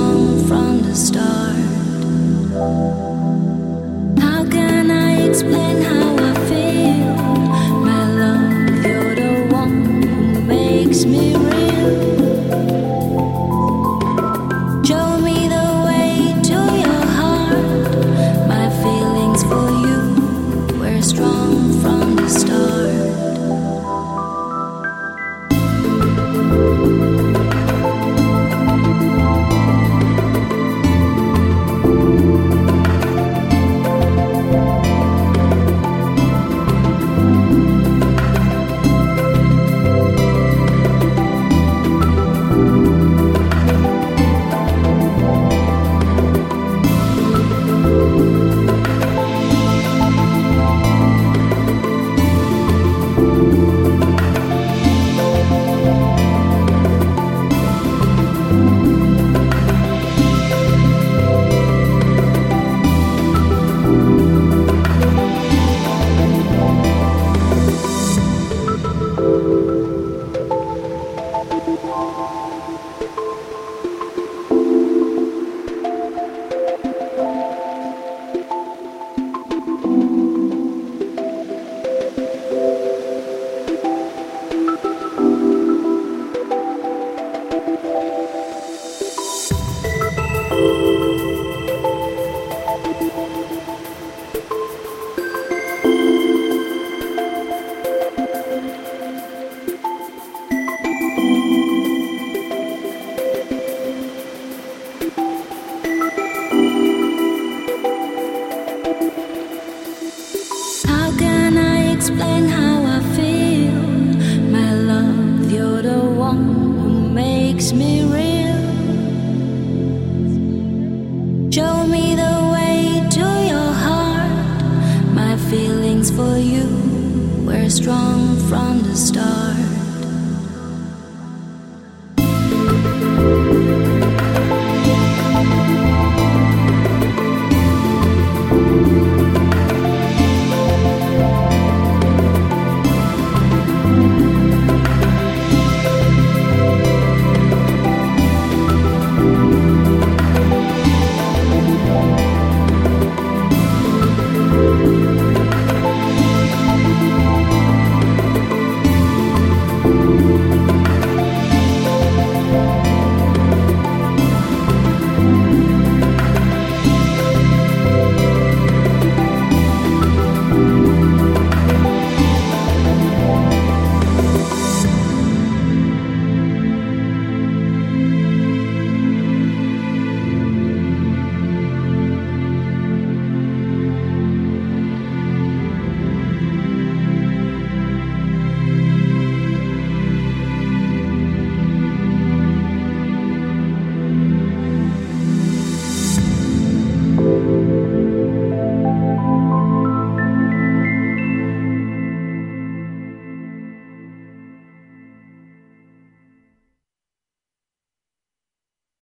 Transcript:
strong from the start. How can I explain how I feel? My love, you're the one who makes me real. Show me the way to your heart. My feelings for you were strong from the start. How can I explain how I feel? My love, you're the one who makes me real. Show me the way to your heart. My feelings for you were strong from the start.